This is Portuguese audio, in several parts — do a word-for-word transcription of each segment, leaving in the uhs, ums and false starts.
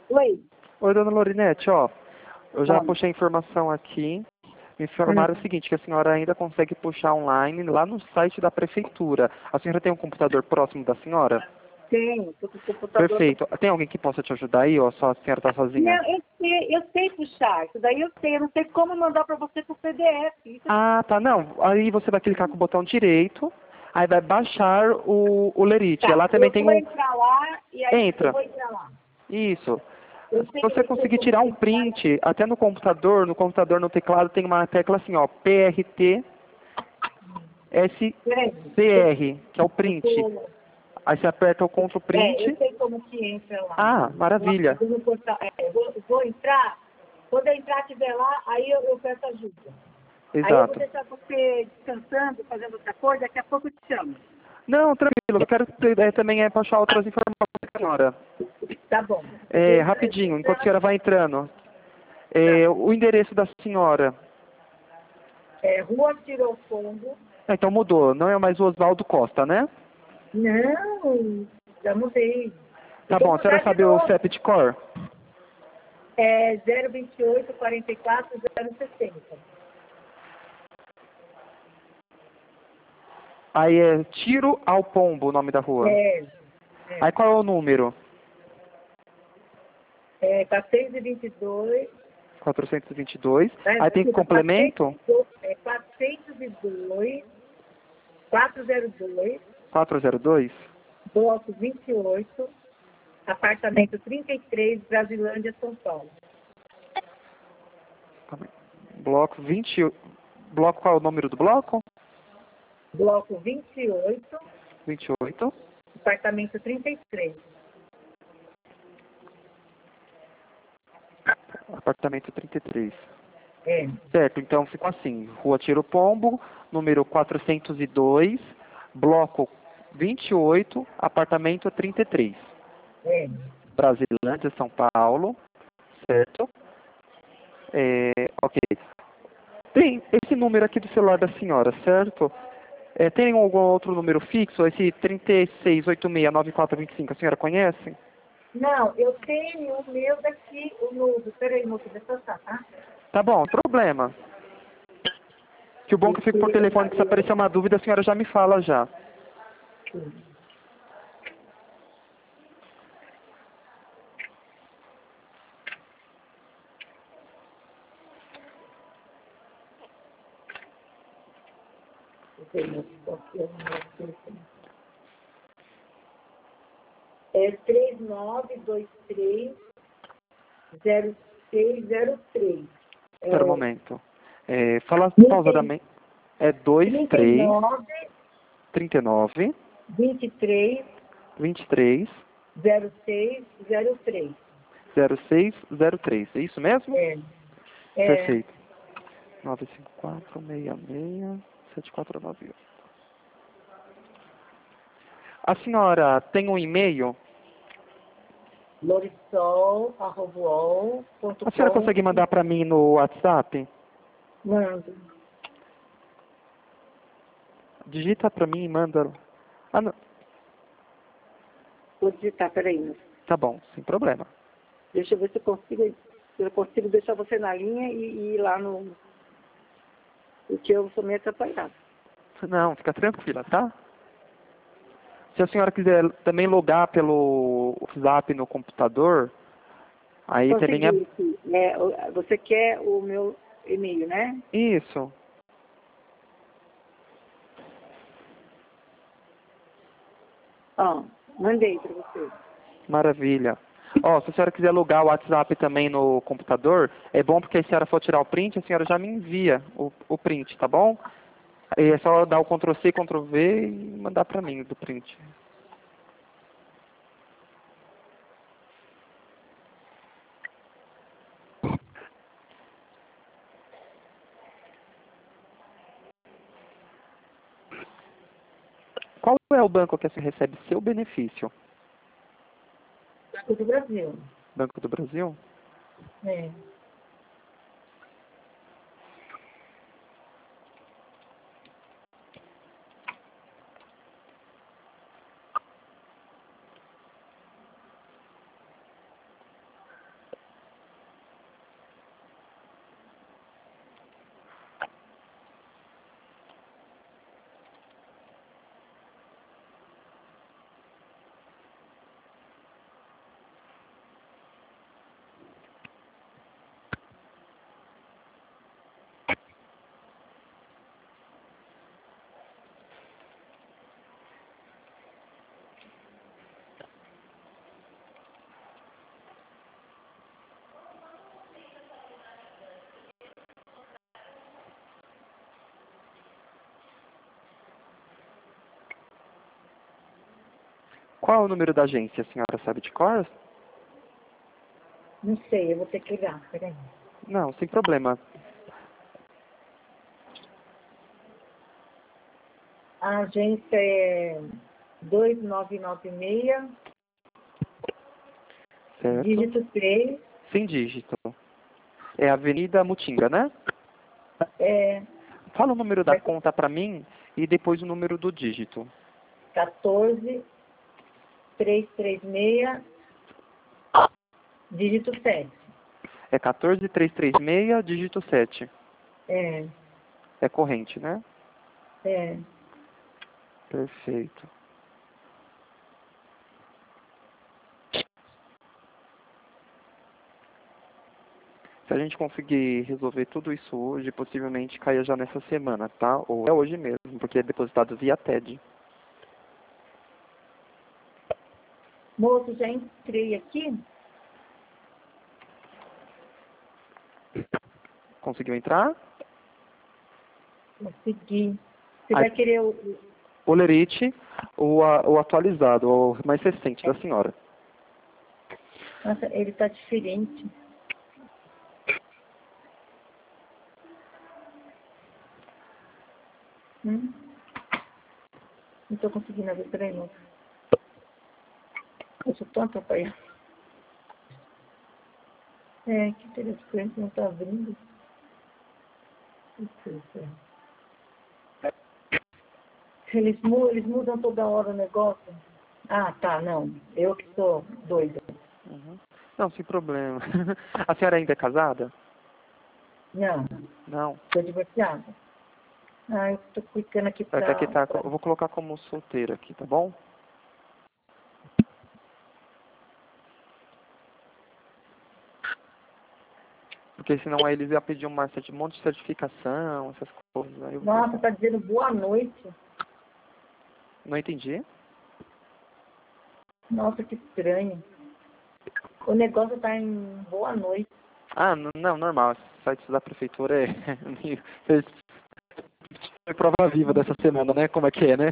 Oi. Oi, dona Lorinete, ó. Eu já Fala. puxei a informação aqui. Me informaram Hum. o seguinte, que a senhora ainda consegue puxar online lá no site da prefeitura. A senhora tem um computador próximo da senhora? Tenho, tô com o computador. Perfeito. Tem alguém que possa te ajudar aí ou só a senhora está sozinha? Não, eu sei, eu sei puxar. Isso daí eu sei. Eu não sei como mandar para você por P D F. Isso Ah, tá. Não. Aí você vai clicar com o botão direito, aí vai baixar o, o Lerite. tá. Lá também Eu tem vou um... entrar lá e aí eu Entra. vou entrar lá. Isso. Eu Se sei, você eu sei conseguir como tirar que um entrar. print, até no computador, no computador, no teclado, tem uma tecla assim, ó, P R T S Peraí. C Eu, R, que é o eu print. tô. Aí você aperta o Ctrl É, eu Print. sei como que entra lá. Ah, Eu maravilha. vou, no portal, é, eu vou, eu vou entrar. Quando eu entrar, estiver lá, aí eu, eu peço ajuda. Aí eu vou Exato. deixar você descansando, fazendo outra coisa, daqui a pouco eu te chamo. Não, tranquilo. Eu quero ter, é, também é passar outras informações para a senhora. Tá bom. Eu vou É, entrar. Eu vou rapidinho, enquanto a entrar. senhora vai entrando. Tá. É, o endereço da senhora. É, Rua Tirofongo. Ah, então mudou. Não é mais o Oswaldo Costa, né? Não, já mudei. Eu Tá vou bom. A senhora mudar de sabe o novo. C E P de cor? É zero vinte e oito, quarenta e quatro, zero sessenta. Aí é Tiro ao Pombo o nome da rua. É, é. Aí qual é o número? É quatrocentos e vinte e dois. quatrocentos e vinte e dois. É, Aí tem desculpa, complemento? quatrocentos e dois, é quatrocentos e dois, quatrocentos e dois, quatrocentos e dois? bloco vinte e oito, apartamento trinta e três, Brasilândia, São Paulo. Bloco vinte. Bloco, qual é o número do bloco? Bloco vinte e oito, vinte e oito. apartamento trinta e três. Apartamento trinta e três. É, Certo, então ficou assim. Rua Tiro Pombo, número quatrocentos e dois, bloco vinte e oito, apartamento trinta e três. é. Brasilândia, São Paulo. Certo? É, ok. Tem esse número aqui do celular da senhora, certo? É, tem algum outro número fixo? Esse trinta e seis, oitenta e seis, noventa e quatro, vinte e cinco, a senhora conhece? Não, eu tenho o meu daqui, o novo. Peraí, moço, deixa eu passar, tá? Tá bom, problema. Que o bom é que eu fico por telefone, que se aparecer uma dúvida, a senhora já me fala já. É três nove dois três zero seis zero três. Espera um É momento. É, fala trinta pausadamente. É dois trinta e três, nove trinta e nove, vinte e três vinte e três, zero seis zero três. zero seis zero três. É isso mesmo? É, é Perfeito. nove cinco quatro, seis seis, sete quatro nove um. A senhora tem um e-mail? lorisol arroba uol ponto A senhora com. consegue mandar para mim no WhatsApp? Mando. Digita para mim e manda. Ah, não. Vou digitar, peraí. Tá bom, sem problema. Deixa eu ver se eu consigo, se eu consigo deixar você na linha e, e ir lá no. Porque eu sou meio atrapalhada. Não, fica tranquila, tá? Se a senhora quiser também logar pelo WhatsApp no computador, aí também é Consegui aqui. É, o- você quer o meu e-mail, né? isso. Ó, mandei para você. Maravilha. Ó, se a senhora quiser logar o WhatsApp também no computador, é bom porque se a senhora for tirar o print, a senhora já me envia o, o print, tá bom? Aí é só dar o Ctrl C, Ctrl V e mandar pra mim do print. Qual é o banco que você recebe seu benefício? Banco do Brasil. Banco do Brasil? É. Qual é o número da agência? A senhora sabe de cor? Não sei, eu vou ter que ligar, peraí. Não, sem problema. A agência é dois nove nove seis, Certo? dígito três, Sem dígito. É Avenida Mutinga, né? é Fala o número da conta pra mim e depois o número do dígito. quatorze, trezentos e trinta e seis, dígito sete. É quatorze trezentos e trinta e seis, dígito sete. É, É corrente, né? é. Perfeito. Se a gente conseguir resolver tudo isso hoje, possivelmente caia já nessa semana, tá? Ou é hoje mesmo, porque é depositado via T E D. Moço, já entrei aqui? Conseguiu entrar? Consegui. Você Aí, vai querer o... o Lerite, o, a- o atualizado, o mais recente da senhora. Nossa, ele tá diferente. Hum? Não tô conseguindo abrir, peraí, moço. Eu sou tão atrapalhada. É, que interessante, não tá abrindo. Eles, mu eles mudam toda hora o negócio. Ah, tá, não. Eu que sou doida. Uhum. Não, sem problema. A senhora ainda é casada? Não, Não. sou divorciada. Ah, eu tô clicando aqui Vai ter que pra... tá, pra... eu vou colocar como solteira aqui, tá bom? Porque senão aí eles iam pedir uma, um monte de certificação, essas coisas. Aí eu Nossa, tá dizendo boa noite. não entendi. Nossa, que estranho. O negócio tá em boa noite. Ah, n- não, normal. Esse site da prefeitura é meio... Foi prova viva dessa semana, né? Como é que é, né?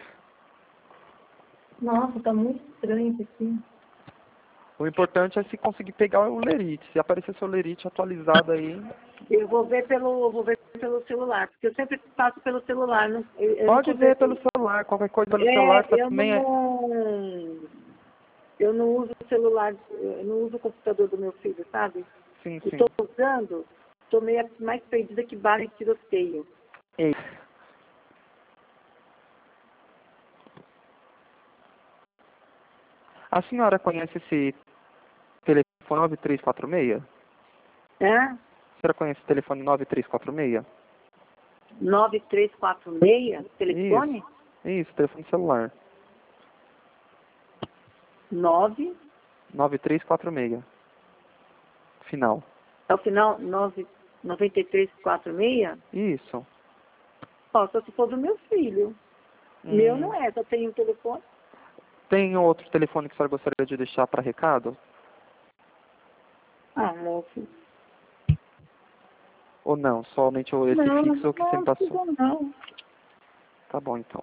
Nossa, tá muito estranho isso aqui. O importante é se conseguir pegar o Lerite. Se aparecer seu Lerite atualizado aí... Eu vou ver pelo, vou ver pelo celular, porque eu sempre passo pelo celular. Não, eu, eu não Pode ver consigo. pelo celular, qualquer coisa pelo celular É, eu também é... não, eu não uso o celular, eu não uso o computador do meu filho, sabe? Sim, sim. Estou usando, estou meio mais perdida que bala em tiroteio. Ei. A senhora conhece esse telefone nove três quatro seis? É? A senhora conhece o telefone nove três quatro seis? nove três quatro seis, telefone? Isso, isso, telefone celular. nove, nove três quatro seis. Final. ao final, nove, nove três quatro seis. Isso. Ó, só se for do meu filho. Meu Hum, não é, só tenho um telefone. tem outro telefone que a senhora gostaria de deixar para recado? Ah, moço. Ou não? Somente o- esse Não, não, fixo que você não me passou? precisa não. Tá bom, então.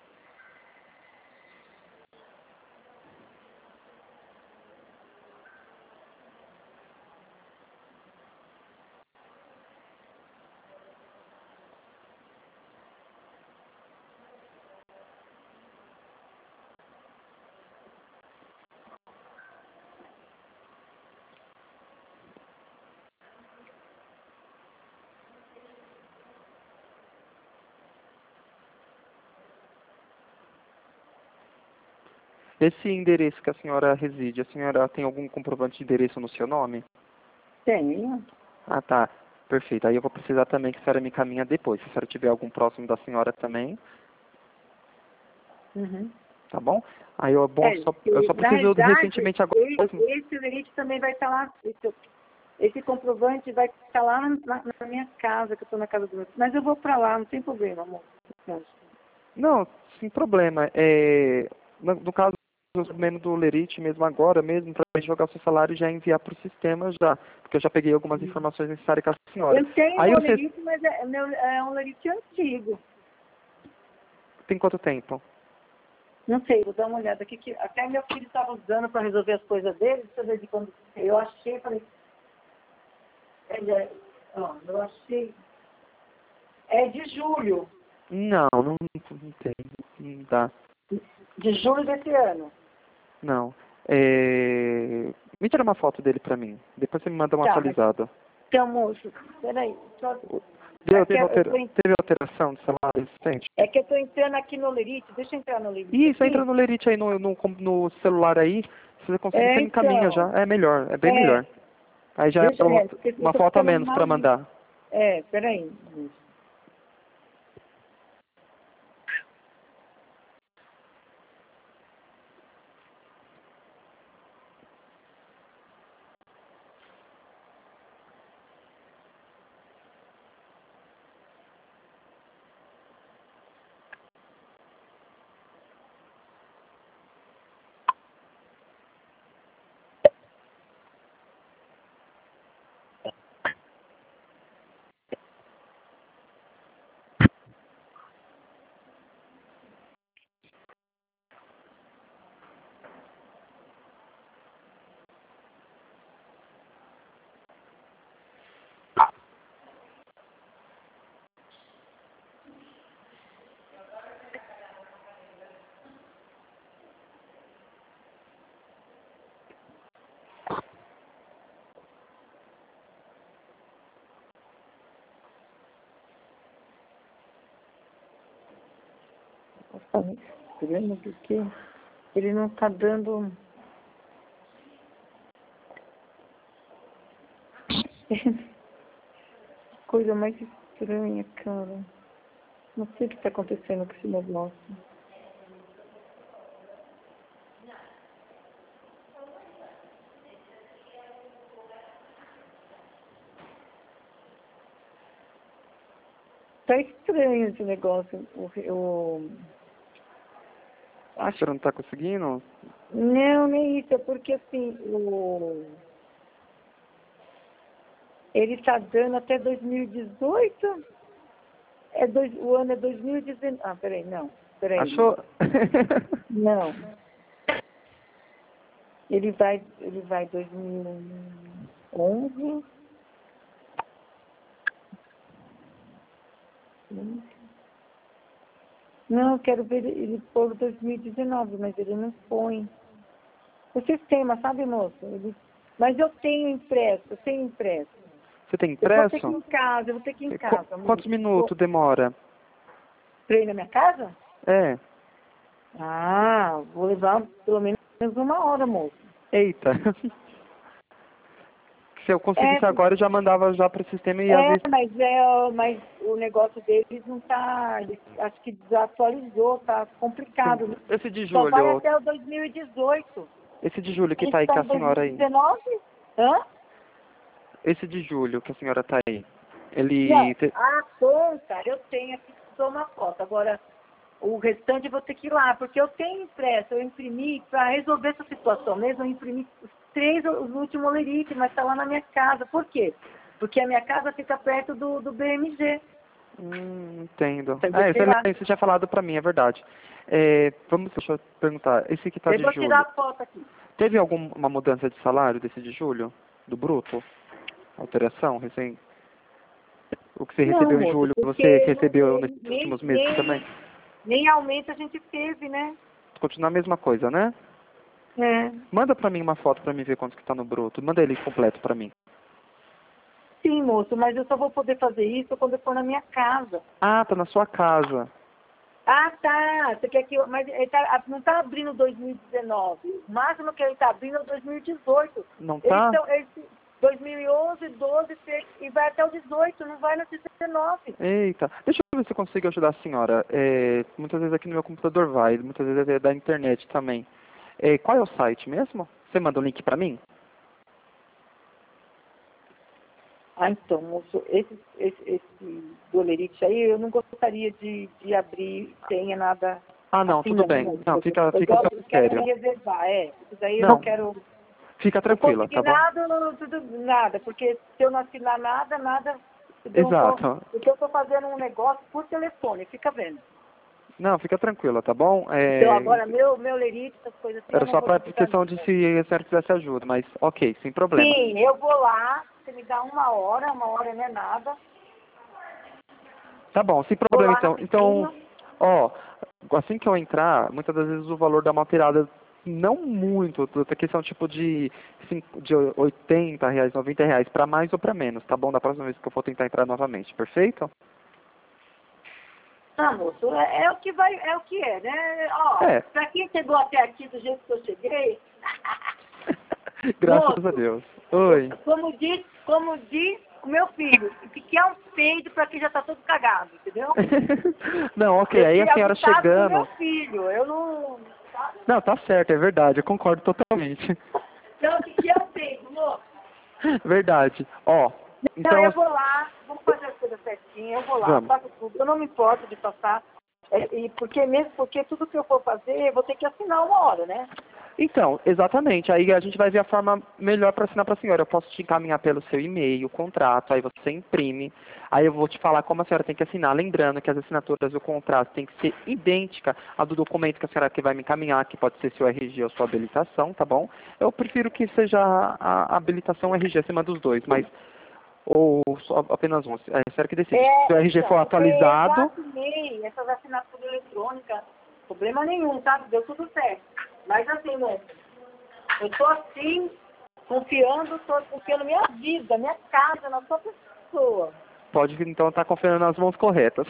Esse endereço que a senhora reside, a senhora tem algum comprovante de endereço no seu nome? Tenho. Ah, tá. Perfeito. Aí eu vou precisar também que a senhora me encaminha depois. Se a senhora tiver algum próximo da senhora também, Uhum. tá bom? Aí eu, bom, É, só, eu e, só na preciso realidade, recentemente agora e- mesmo. esse lerite também vai estar lá, esse, esse comprovante vai estar lá na, na minha casa, que eu estou na casa do meu filho. Mas eu vou para lá, não tem problema, amor. Não, sem problema. É, no, no caso mesmo do Lerite, mesmo agora mesmo, para jogar o seu salário e já enviar para o sistema já, porque eu já peguei algumas informações necessárias com a senhora. Eu tenho Aí meu você lerite, mas é, meu, é um lerite antigo. tem quanto tempo? Não sei, vou dar uma olhada aqui, que até meu filho estava usando para resolver as coisas dele, deixa eu ver de quando eu achei, falei, é, ó, eu achei, é de julho, Não, não, não tem. Não dá. de julho desse ano. Não. É... Me tira uma foto dele pra mim. Depois você me manda uma Tá, mas, atualizada. então, moço, peraí, só, Deu, é, que teve, eu altera... tô, en- teve alteração de salário recente? é que eu tô entrando aqui no Lerite, deixa eu entrar no Lerite Isso, aqui. entra no Lerite aí no, no, no celular aí. Se você conseguir, É, você me encaminha então, já. É melhor, é bem é, melhor. Aí já é deixa, é, porque eu uma tô foto a ficando menos pra maluco. mandar. É, peraí, moço. Nossa, me estranho, porque ele não tá dando... Coisa mais estranha, cara. Não sei o que tá acontecendo com esse negócio. Tá estranho esse negócio. O, o... Acho Você não tá conseguindo? Não, nem isso, é porque assim, o... ele está dando até dois mil e dezoito, é dois... o ano é dois mil e dezenove, ah, peraí, não, peraí, Achou? não, ele vai, ele vai dois mil e onze, não, eu quero ver ele pôr dois mil e dezenove, mas ele não põe. O sistema, sabe, moço? Ele... Mas eu tenho impresso, eu tenho impresso. Você tem Eu vou ter que ir impresso? em casa, eu vou ter que ir em Qu- casa, Quantos moço. minutos demora? Pra ir na minha casa? É. Ah, vou levar pelo menos uma hora, moço. Eita. Se eu É, conseguisse agora, eu já mandava já para o sistema e às vezes... é, mas, é, mas o negócio deles não tá, ele- acho que desatualizou, tá Sim. complicado. Esse de Só vai julho, até o dois mil e dezoito. esse de julho que Eles tá aí com estão a em senhora aí. dois mil e dezenove? Hã? Esse de julho que a senhora tá aí. Ele... Não, te- a conta eu tenho aqui que sou uma foto. Agora, o restante eu vou ter que ir lá, porque eu tenho impresso, eu imprimi para resolver essa situação mesmo, eu imprimi os três, os últimos lerite, mas está lá na minha casa. Por quê? Porque a minha casa fica perto do, do B M G. Hum, entendo. Então, eu Ah, deixei lá. excelente, você tinha falado pra mim, é verdade. É, vamos, deixa eu perguntar, esse que tá Eu de vou tirar julho, a foto aqui. teve alguma mudança de salário desse de julho? Do bruto? Alteração, recém? O que você Não, recebeu em moço, julho, você porque não recebeu tem, nesses nem, últimos meses também? nem, nem aumento a gente teve, né? Continua a mesma coisa, né? É. Manda pra mim uma foto pra mim ver quanto que tá no bruto. Manda ele completo pra mim. Sim, moço, mas eu só vou poder fazer isso quando eu for na minha casa. Ah, tá na sua casa. Ah, tá. Você quer que eu... Mas ele tá, não está abrindo dois mil e dezenove. O máximo que ele está abrindo é dois mil e dezoito. Não Eles tá? estão... Eles, dois mil e onze, doze, treze, e vai até o dezoito, não vai no dezenove. Eita, deixa eu ver se eu consigo ajudar a senhora. É, muitas vezes aqui no meu computador vai, muitas vezes é da internet também. É, qual é o site mesmo? Você manda o link pra mim? Ah, então, moço, esse, esse, esse dolerite aí, eu não gostaria de, de abrir, tenha nada Ah, não, assim, tudo não, bem. moço. Não, fica, Eu, fica a seu gosto, eu quero critério. me reservar, é. Isso daí eu não Não, quero... fica O tranquila, tá bom? consignado, não- tudo, nada, porque se eu não assinar nada, nada, eu não tô, Exato. porque eu estou fazendo um negócio por telefone, fica vendo. Não, fica tranquila, tá bom? É, Então agora meu, meu lerite, essas coisas assim, eu era não só vou para precisar questão de disso. se a senhora quisesse ajuda, mas ok, sem problema. Sim, eu vou lá, você me dá uma hora, uma hora não é nada. Tá bom, sem Vou problema lá então. Então, rapidinho. ó, assim que eu entrar, muitas das vezes o valor dá uma pirada não muito, outra questão tipo de, cinco, de oitenta reais, noventa reais, para mais ou para menos, tá bom? Da próxima vez que eu for tentar entrar novamente, perfeito? Ah, moço, é, é o que vai, é o que é, né? Ó, É, pra quem chegou até aqui do jeito que eu cheguei, graças a moço, Deus. eu- Oi. como diz, como diz o meu filho, o que que é um peido pra quem já tá todo cagado, entendeu? Não, ok, aí Esse a é o senhora ditado do meu chegando. filho, eu não... Sabe? Não, tá certo, é verdade, eu concordo totalmente. Então, o que que é um peido, moço? Verdade. Ó, Não, então, eu vou lá, vamos fazer as coisas certinho, eu vou lá, vamos. faço tudo, eu não me importo de passar, é, e porque mesmo porque tudo que eu for fazer, eu vou ter que assinar uma hora, né? Então, exatamente. Aí a gente vai ver a forma melhor para assinar para a senhora. Eu posso te encaminhar pelo seu e-mail, o contrato, aí você imprime. Aí eu vou te falar como a senhora tem que assinar. Lembrando que as assinaturas do contrato tem que ser idêntica à do documento que a senhora que vai me encaminhar, que pode ser seu R G ou sua habilitação, tá bom? Eu prefiro que seja a, a habilitação R G acima dos dois, mas ou só apenas um. É a senhora que decide. Se o É, R G for então, porque eu já atualizado, assinei essas assinaturas eletrônicas, problema nenhum, tá? Deu tudo certo. Mas assim, né? Eu tô assim, confiando, tô confiando minha vida, minha casa, na sua pessoa. pode então estar confiando nas mãos corretas.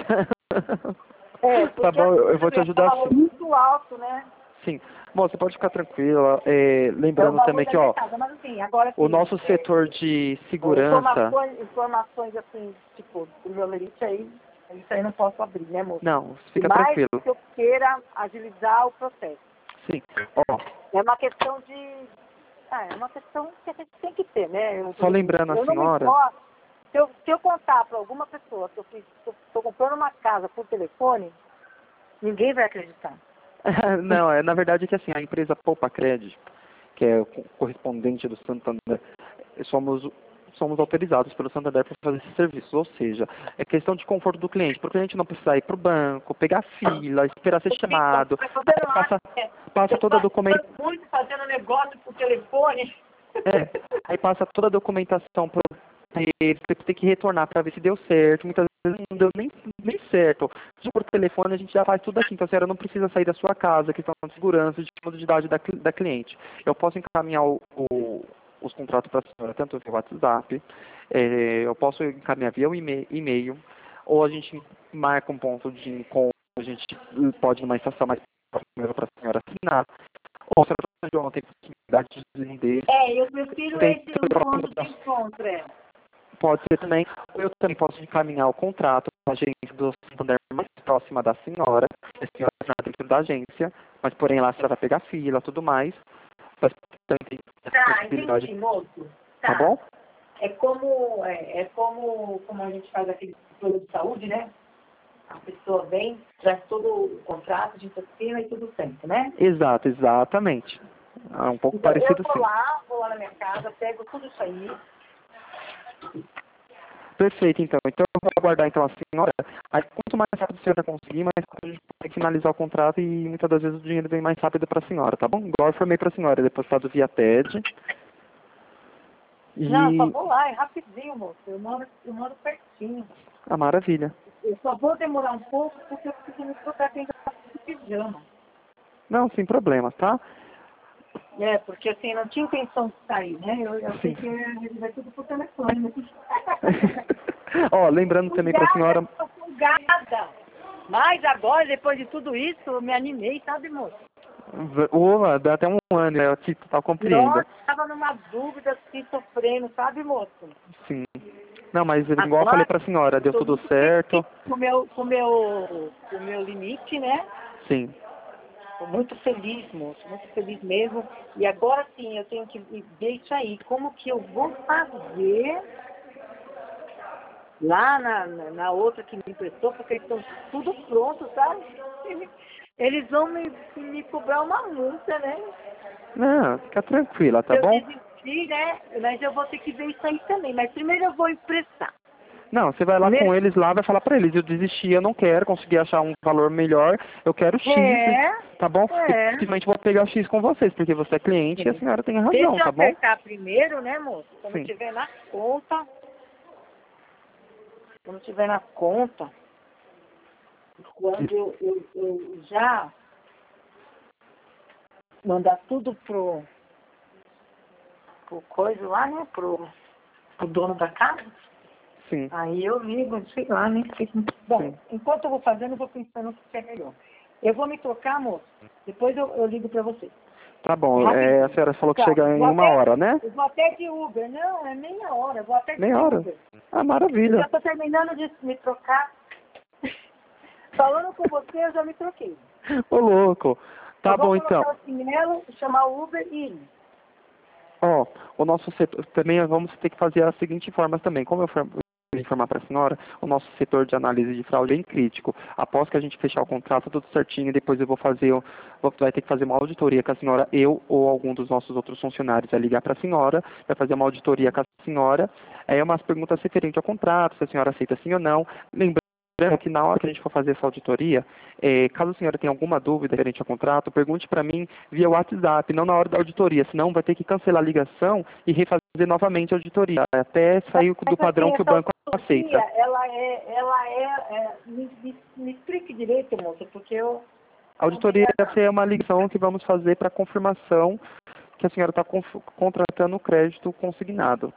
É, Tá porque bom, assim, eu eu vou te também é um ajudar valor sim. muito alto, né? Sim. Bom, você pode ficar tranquila. É, É o lembrando valor também da que, minha ó, casa. Mas assim, agora o assim, nosso é, setor de é, segurança. informações, informações assim, tipo, do meu lerite aí, isso aí não posso abrir, né, moço? Não, E fica mais tranquilo. que eu queira agilizar o processo. Sim. Ó, É uma questão de. Ah, é uma questão que a gente tem que ter, né? Eu, só lembrando a eu não me senhora. importo. Se eu, se eu contar para alguma pessoa que eu estou comprando uma casa por telefone, ninguém vai acreditar. Não, é, na verdade é que assim, a empresa Poupa Crédito, que é o co- correspondente do Santander, somos, somos autorizados pelo Santander para fazer esse serviço. Ou seja, é questão de conforto do cliente, para o cliente não precisar ir para o banco, pegar fila, esperar ser chamado, Mas você aí não acha passa, que é- passa eu toda a faço documentação. muito fazendo negócio por telefone? É, aí passa toda a documentação para eles, você tem que retornar para ver se deu certo. Muitas vezes não deu nem, nem certo. Se por telefone a gente já faz tudo aqui, então a senhora não precisa sair da sua casa, questão de segurança, de comodidade da, cli- da cliente. Eu posso encaminhar o, o- os contratos para a senhora, tanto via WhatsApp, é, eu posso encaminhar via o e-mail, e-mail, ou a gente marca um ponto de encontro, a gente pode ir numa estação mais próxima para a senhora assinar. Ou se a senhora João tem possibilidade de vender, É, eu prefiro tem esse um ponto de encontro, é. pode ser também, eu também posso encaminhar o contrato com a agência do Santander mais próxima da senhora, a senhora está dentro da agência, mas porém lá a senhora vai pegar fila, tudo mais, mas também tem essa Tá, possibilidade, entendi, moço. tá Tá. bom? É como, é, é como, como a gente faz aquele plano de saúde, né? A pessoa vem, traz todo o contrato, a gente assina e tudo certo, né? Exato, exatamente. É um pouco Então, eu parecido vou sim. lá, vou lá na minha casa, pego tudo isso aí. Perfeito, então. Então eu vou aguardar então a senhora. Aí quanto mais rápido a senhora conseguir, mais rápido a gente pode finalizar o contrato e muitas das vezes o dinheiro vem mais rápido para a senhora, tá bom? Igual eu formei para a senhora, depositado via T E D. Não, eu só E vou lá, é rapidinho, moço. Eu moro, eu moro pertinho. a maravilha. Eu só vou demorar um pouco porque eu preciso me trocar quem já tá de pijama. Não, sem problema, tá? É, porque assim, não tinha intenção de sair, né? Eu, eu sei Sim. que ia resolver tudo por telefone. Mas... Ó, lembrando também para a Fugada, senhora, tô fugada. Mas agora, depois de tudo isso, eu me animei, sabe, moço? Uma, dá até um ano, né? Eu te, tá, compreendo. Nossa, estava numa dúvida, assim, sofrendo, sabe, moço? Sim. Não, mas igual eu falei Agora, para a senhora, eu deu tô tudo muito certo. feliz com o meu, com o meu, com o meu limite, né? Sim. Tô muito feliz, moço, muito feliz mesmo. E agora sim, eu tenho que ver isso aí. Como que eu vou fazer lá na, na, na outra que me emprestou, porque eles estão tudo pronto, sabe? Eles vão me, me cobrar uma multa, né? Não, fica tranquila, Se tá eu bom? desistir, né? Mas eu vou ter que ver isso aí também. Mas primeiro eu vou emprestar. Não, você vai lá Mesmo- com eles lá, vai falar pra eles, eu desisti, eu não quero, consegui achar um valor melhor, eu quero X, É, tá bom? é. E simplesmente vou pegar X com vocês, porque você é cliente e a senhora tem razão, Deixa eu tá bom? apertar primeiro, né, moço? Quando Sim. tiver na conta. Quando tiver na conta. Quando eu, eu, eu já mandar tudo pro, pro coisa lá, né? Pro, pro dono da casa. Sim. Aí eu ligo, sei lá, nem sei. Bom, Sim. enquanto eu vou fazendo, eu vou pensando o que é melhor. Eu vou me trocar, moço. Depois eu, eu ligo pra você. Tá bom, Rapidinho. é, a senhora falou que Tá, chega em vou uma até- hora, né? Eu vou até de Uber. Não, é meia hora. Eu vou até de Meia hora? Uber. Ah, Eu maravilha. já tô terminando de me trocar. Falando com você, eu já me troquei. Ô, louco. Tá eu vou bom, então. colocar o chinelo, chamar o Uber e ir. Ó, o nosso setor, também vamos ter que fazer a seguinte forma também. Como eu for- vou informar para a senhora, o nosso setor de análise de fraude é bem crítico. Após que a gente fechar o contrato, tudo certinho, depois eu vou fazer, o- vou, vai ter que fazer uma auditoria com a senhora, eu ou algum dos nossos outros funcionários vai ligar para a senhora, vai fazer uma auditoria com a senhora, é umas perguntas referentes ao contrato, se a senhora aceita sim ou não. Lembrando que na hora que a gente for fazer essa auditoria, eh, caso a senhora tenha alguma dúvida referente ao contrato, pergunte para mim via WhatsApp, não na hora da auditoria, senão vai ter que cancelar a ligação e refazer novamente a auditoria, até sair do Mas, padrão assim, que o essa banco auditoria, aceita. ela é, ela é, é me, me, me explique direito, moça, porque eu A não tenho auditoria nada. é uma ligação que vamos fazer para confirmação que a senhora está contratando o crédito consignado.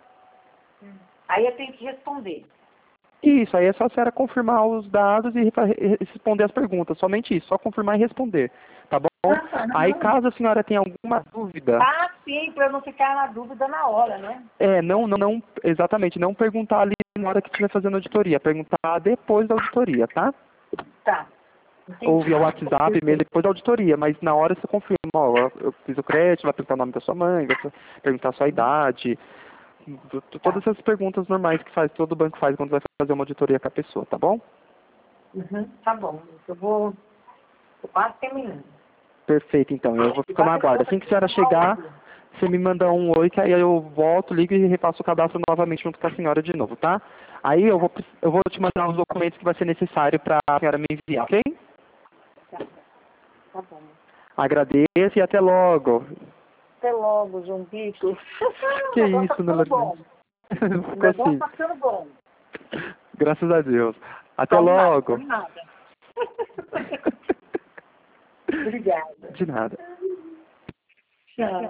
Aí eu tenho que responder. Isso, aí é só a senhora confirmar os dados e refa- e responder as perguntas, somente isso, só confirmar e responder, tá bom? Ah, Aí não. caso a senhora tenha alguma dúvida, Ah, sim, para eu não ficar na dúvida na hora, né? é, não, não, não, exatamente, não perguntar ali na hora que estiver fazendo a auditoria, perguntar depois da auditoria, tá? Tá. Entendi. Ou via WhatsApp mesmo depois da auditoria, mas na hora você confirma, ó, eu eu fiz o crédito, vai perguntar o nome da sua mãe, vai perguntar a sua idade, t- t- todas essas perguntas normais que faz, todo banco faz quando vai fazer uma auditoria com a pessoa, tá bom? Uhum, tá bom. Eu vou. Tô quase terminando. Perfeito, então, eu vou ficar na guarda. Assim que a senhora chegar, você me manda um oi, que aí eu volto, ligo e refaço o cadastro novamente junto com a senhora de novo, tá? Aí eu vou, pre- eu vou te mandar os documentos que vai ser necessário para a senhora me enviar, ok? Tá, tá bom. Agradeço e até logo. Até logo, João Vitor. Que O negócio tá isso, ficando bom. Norbertino? O Ficou negócio assim. tá ficando bom. Graças a Deus. Até Tome nada, logo. tome nada. Obrigada. De nada. Tchau.